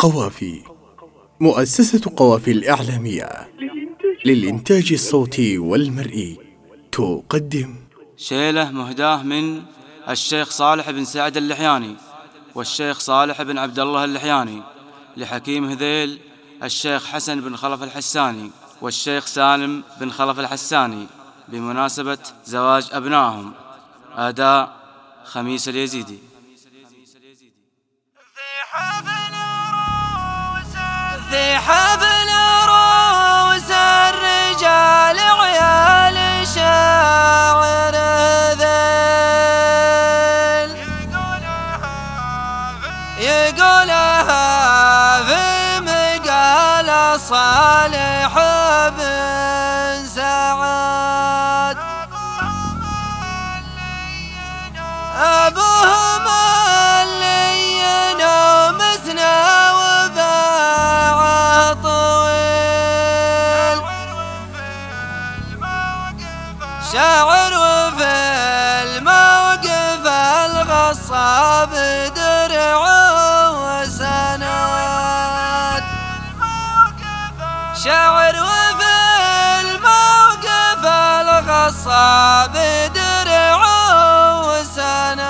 قوافي. مؤسسة قوافي الإعلامية للإنتاج الصوتي والمرئي تقدم شيلة مهداة من الشيخ صالح بن سعد اللحياني والشيخ صالح بن عبد الله اللحياني لحكيم هذيل الشيخ حسن بن خلف الحساني والشيخ سالم بن خلف الحساني بمناسبة زواج أبنائهم. أداء خميس اليزيدي. في حفل روس الرجال عيال شاعر ذيل يقولها في مقال صالح بن سعد أبوهم اللي ينام سنة وباعه طويل شاعر وفي الموقف الغصاب درعه وسند شاعر وفي الموقف الغصاب درعه وسند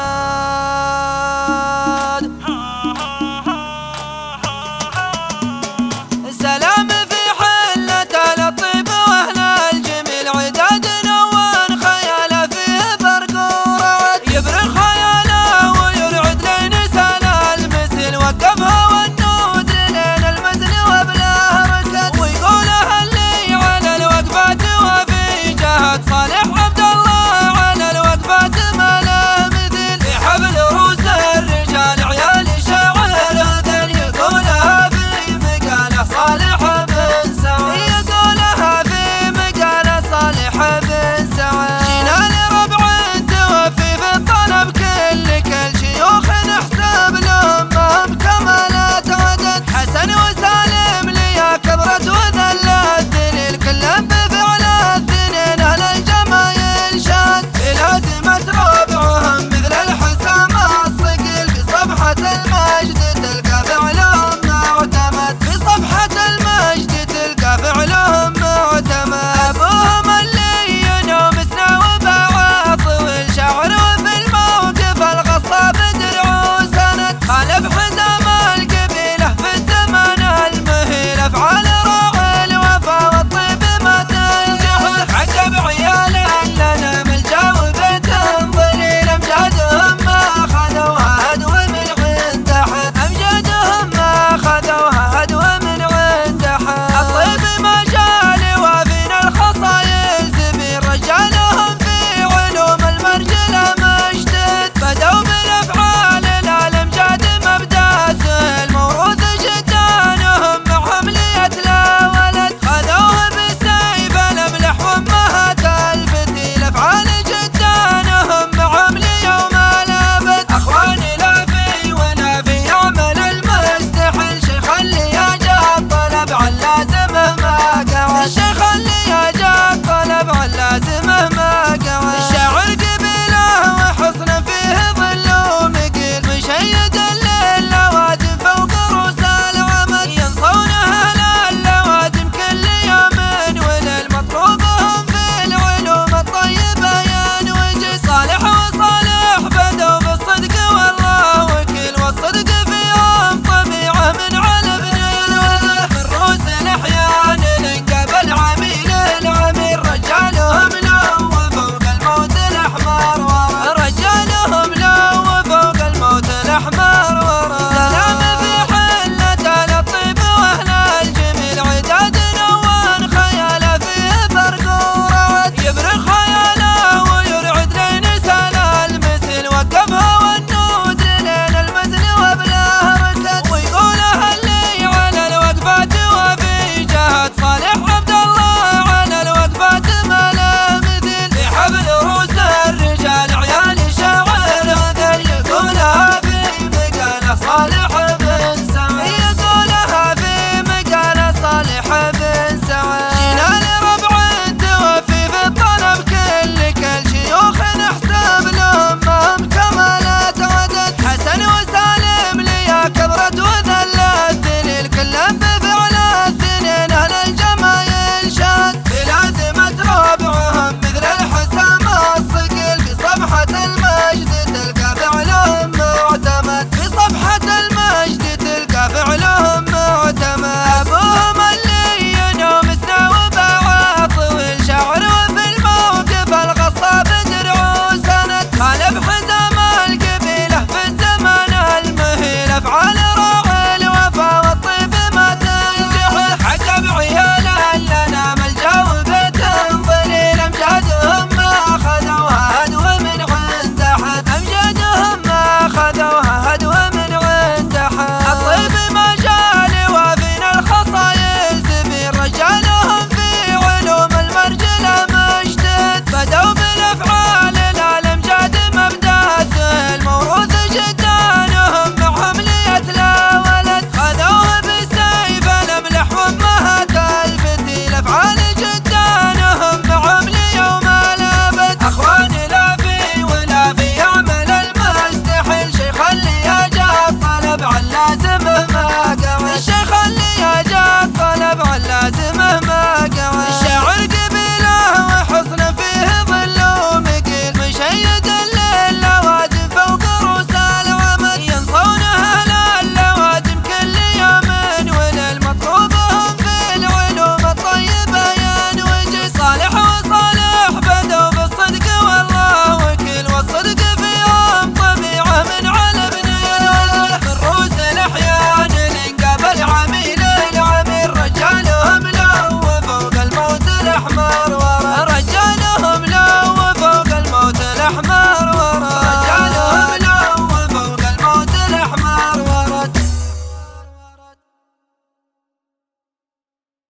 سلام في حلة الطيب واهل الجميل عداد نوان خياله فيه برقورات يبرق خياله ويرعد لين سال المثل وقفها والنود لين المثل وبله ركد ويقولها اللي على الوقفات وفي جهة صالح عبد الله الزمان